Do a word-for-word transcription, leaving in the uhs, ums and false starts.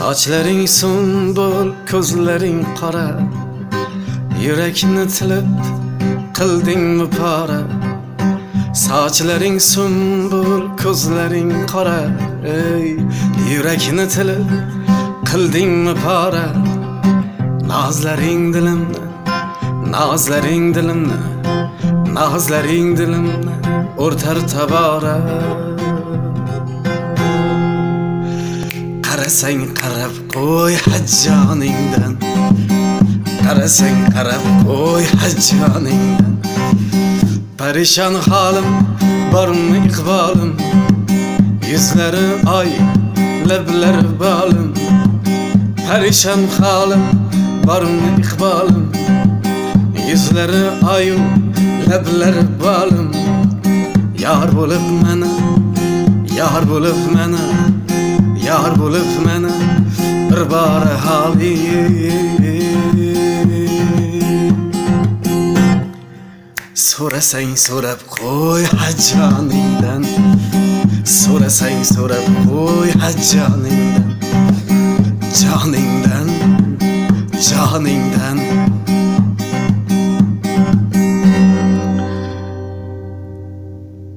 Sochlaring sunbul, ko'zlaring qora, yurakni tilib qildingmi pora. Sochlaring sunbul, ko'zlaring qora, ey, yurakni tilib qildingmi pora. Nazlaring dilimni, nazlaring dilimni, nazlaring dilimni o'rtar tabora. Qarasang qarab qo'y hajjoningdan, qarasang qarab qo'y hajjoningdan. Parishon holim, bormi iqbolim, yuzlari oy, lablari bolim. Parishon holim, bormi iqbolim, yuzlari oy, lablari bolim. Yar bo'lib meni, yar bo'lib meni, yar bo'lib meni bir bor hali. So'rasang so'rab qo'y hajjoningdan, so'rasang so'rab qo'y hajjoningdan, joningdan, joningdan.